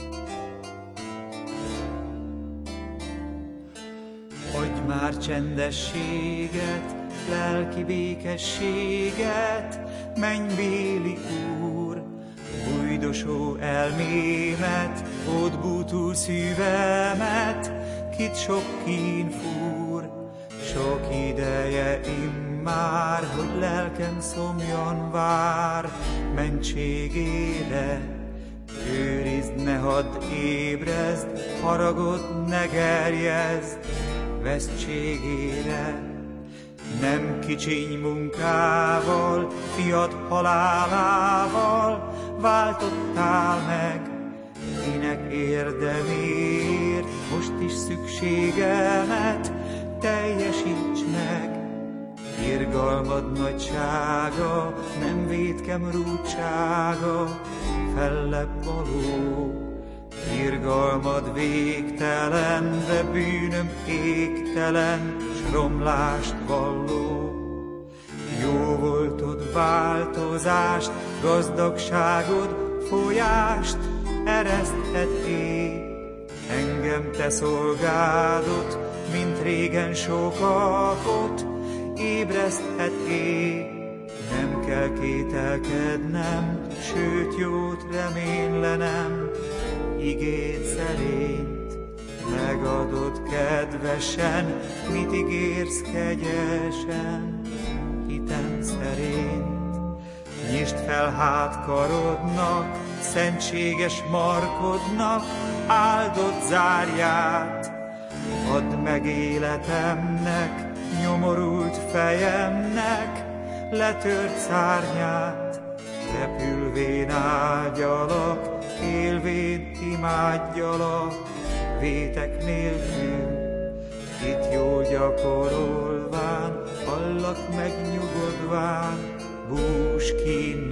Adj már csendességet, lelki békességet, mennybéli Úr, bújdosó elmémet, ott bútul szívemet, kit sok kín fúr. Sok ideje immár, hogy lelkem szomjan vár, mentségére. Őrizd, ne hadd ébrezd, haragot ne gerjezd, vesztségére. Nem kicsiny munkával, fiad halálával váltottál meg, kinek érdemért most is szükségemet teljesíts meg. Irgalmad nagysága, nem vétkem rúdsága, fellebb való. Irgalmad végtelen, de bűnöm égtelen, s romlást valló. Jó voltod változást, gazdagságod folyást ereszthet-é. Engem te szolgálod, mint régen sokakot ébreszthet-é. Nem kell kételkednem, sőt jót reménylenem, igéd szerint megadod kedvesen, mit ígérsz kegyesen, hitem szerint. Nyisd fel hát karodnak, szentséges markodnak, áldott zárját. Add meg életemnek, nyomorult fejemnek, letört szárnyát. Repülvén áldjalak, élvén imádjalak, vétek nélkül. Itt jól gyakorolván, hallak meg nyugodván, bús kín